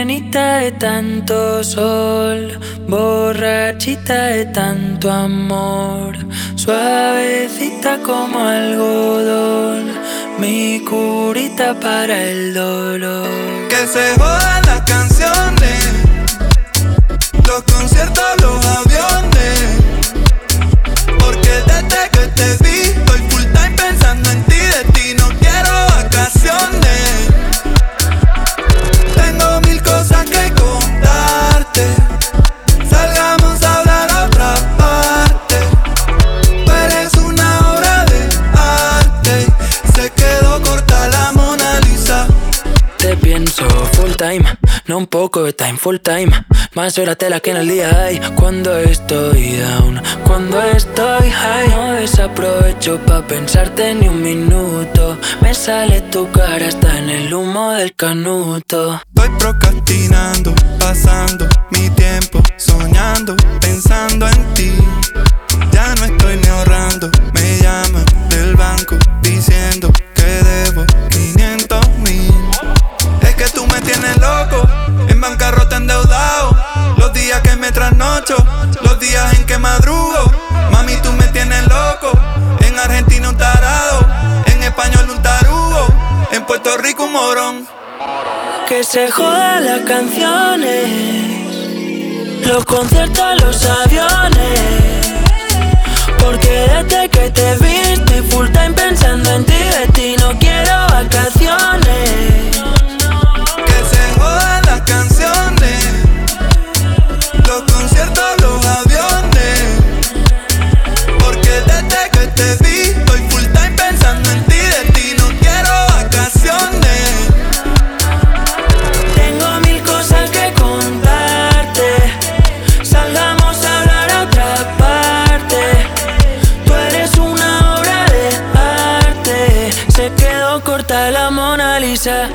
Morenita de tanto sol, borrachita de tanto amor, suavecita como algodón, mi curita para el dolor. Que se jodan las canciones, los conciertos, los aviones, porque desde que te vi estoy full time pensando en ti. De ti no quiero vacaciones. Tengo mil cosas que contarte, salgamos a hablar a otra parte. Tú eres una obra de arte, se quedó corta la Mona Lisa. Te pienso full time, no un poco de time, full time. Más horas tela que en el día hay. Cuando estoy down, cuando estoy high, no desaprovecho pa' pensarte ni un minuto. Me sale tu cara hasta en el humo del canuto. Estoy procrastinando, pasando mi tiempo soñando, pensando en ti. Ya no estoy ni ahorrando, me llaman del banco diciendo que debo 500,000. Es que tú me tienes loco, en bancarrota endeudado. Los días que me trasnocho, los días en que madrugo. Mami, tú me tienes loco, en Argentina un tarado, en español un tarugo, en Puerto Rico un morón. Que se jodan las canciones, los conciertos, los aviones, porque desde que te vi estoy full time pensando en ti. De ti no quiero vacaciones. Que se jodan las canciones, los conciertos, los aviones, porque desde que te vi estoy full time pensando en ti. De ti no quiero vacaciones. Tengo mil cosas que contarte, salgamos a hablar a otra parte. Tú eres una obra de arte, se quedó corta la Mona Lisa.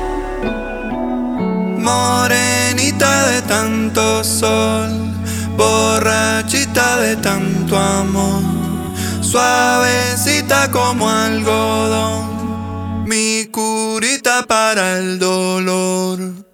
Morenita de tanto sol, borrachita de tanto amor, suavecita como algodón, mi curita para el dolor.